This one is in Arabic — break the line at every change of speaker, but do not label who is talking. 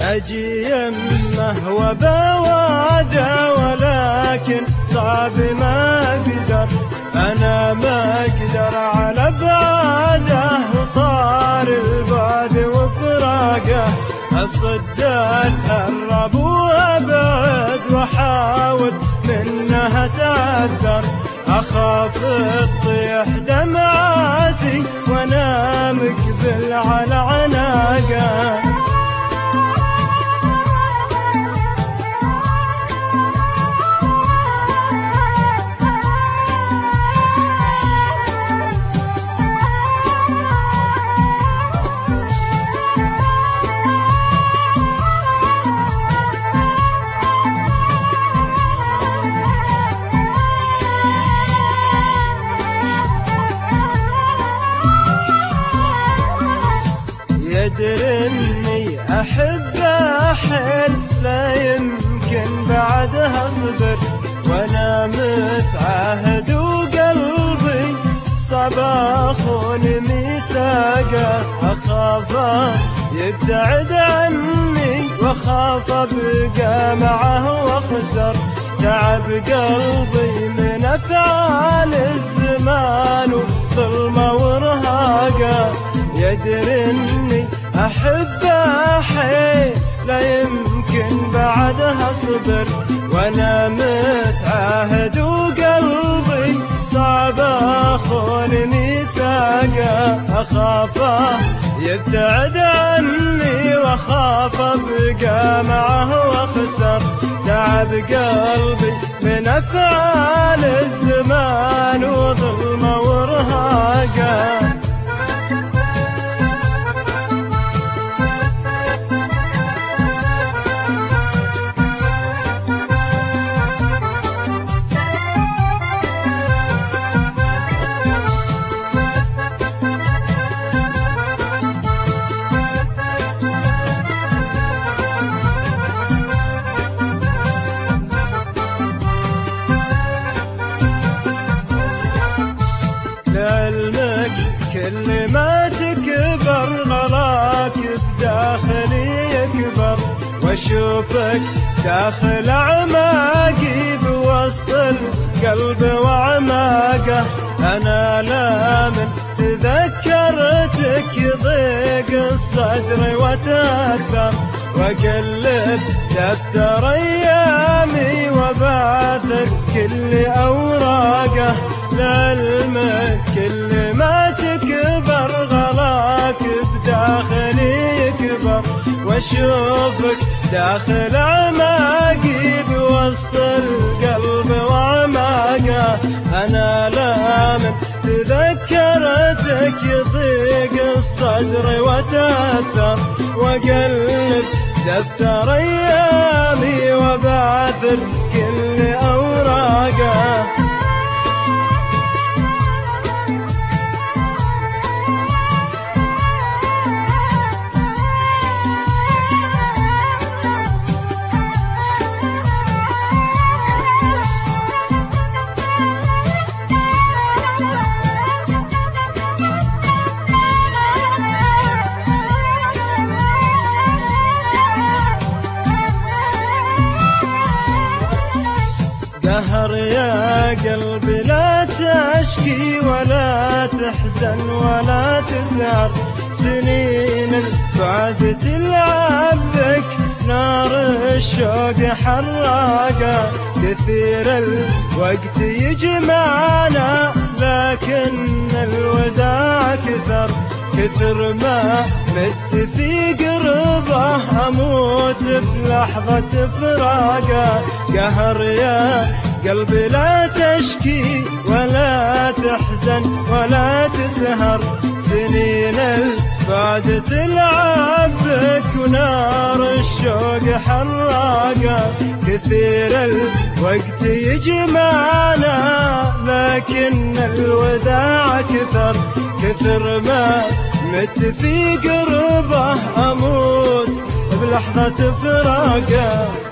أجي يمه وبواده ولكن صعب ما أقدر، أنا ما أقدر على بعاده وطار البعد وفراقه. أصد أتهرب وأبعد وأحاول منها أتعذر، أخاف تطيح دمعاتي وأنا مقبل على عناقه. يدري اني احبه حيل لا يمكن بعدها اصبر، وانا متعهد وقلبي صعب اخون ميثاقه. اخافه يبتعد عني واخاف ابقى معه واخسر، تعب قلبي من افعال الزمان وظلمه ورهاقه. يدري اني احبه حيل لا يمكن بعدها اصبر، وانا متعهد وقلبي صعب اخون ميثاقه. اخافه يبتعد عني واخاف ابقى معه واخسر، تعب قلبي من افعال الزمان وظلمه ورهاقه. لعلمك كل ما تكبر غلاك بداخلي يكبر، واشوفك داخل اعماقي بوسط القلب واعماقه. انا لا من تذكرتك يضيق الصدر واتاثر، واقلب دفتر ايامي وبعثر كل اوراقه. لعلمك كل ما تكبر غلاك بداخلي يكبر، واشوفك داخل اعماقي بوسط القلب واعماقه. انا لا من تذكرتك يضيق الصدر واتاثر، واقلب دفتر ايامي وبعثر كل اوراقه. قهر يا قلبي لا تشكي ولا تحزن ولا تزعر، سنين البعد تلعب بك نار الشوق حراقه. كثير الوقت يجمعنا لكن الوداع كثر ما مت في قربه اموت بلحظة فراقه. قهر يا قلبي لا تشكي ولا تحزن ولا تسهر، سنين البعد تلعب بك ونار الشوق حراقه. كثير الوقت يجمعنا لكن الوداع كثر ما مت في قربه اموت بلحظة فراقه.